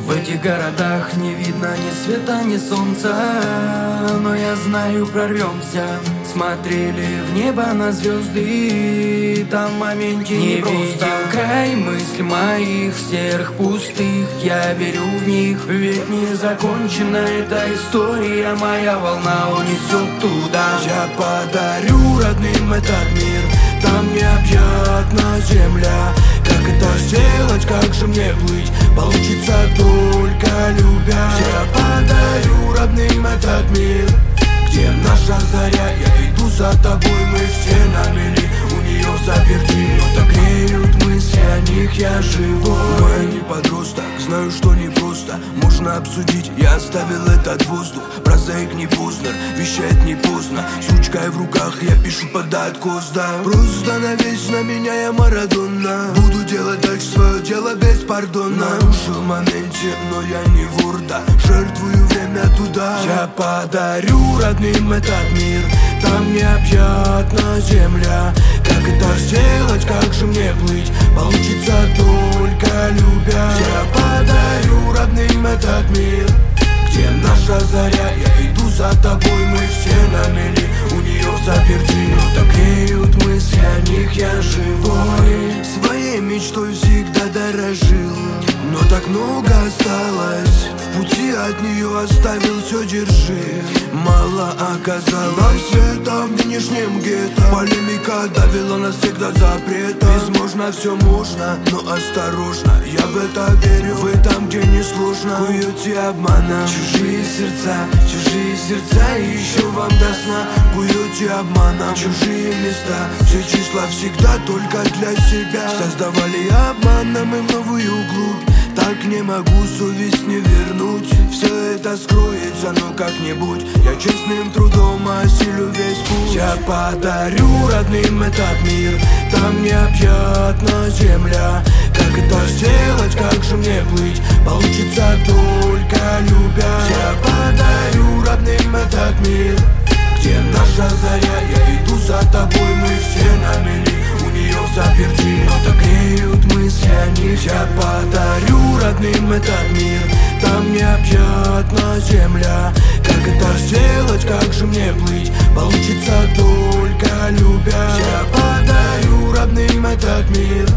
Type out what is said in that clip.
В этих городах не видно ни света, ни солнца, но я знаю, прорвемся. Смотрели в небо на звезды, там в моменте не видел край мыслей моих серых, пустых. Я верю в них, ведь не закончена эта история. Моя волна унесет туда. Я подарю родным этот мир, там необъятна земля. Как это сделать, как же мне быть? Получится только любя. Я подарю родным этот мир, где наша заря. Я иду за тобой, мы все на мели. У нее заперти, но так греют мысли, о них я живой. Но я не подросток, знаю, что не просто можно обсудить, я оставил этот воздух. Прозаик не Познер, вещает не поздно. С ручкой в руках я пишу под откос, да. Просто навесь на меня, я Марадона. Буду делать дальше свое дело без пардона. Нарушил в моменте, но я не вор, да. Жертвую время туда. Я подарю родным этот мир, там необъятна земля. Как это сделать, как же мне плыть? Получится только любя. Я подарю родным этот мир, где наша заря. Я иду за тобой, мы все на мели. У нее заперти, но так греют мысли, о них я живой. Своей мечтой всегда дорожил, но так много осталось. В пути от нее оставил все, держи. Мало оказалось света в нынешнем гетто. Полемика давила нас всегда запретом. Возможно, все можно, но осторожно. Я в это верю, вы там, где не сложно. Куете обманом чужие сердца, и еще вам до сна. Куете обманом чужие места. Все числа всегда только для себя. Создавали обманом и в новую глубь. Так не могу, совесть не вернуть. Все это скроется, но как-нибудь я честным трудом осилю весь путь. Я подарю родным этот мир, там необъятна земля. Как это сделать, как же мне плыть? Получится только любя. Я подарю родным этот мир, где наша заря. Я иду за тобой, мы все на мели. У нее заперти, но так греют мысли, о них я подарю родным этот мир, там необъятна земля. Как это сделать, как же мне плыть? Получится только любя. Я подарю родным этот мир,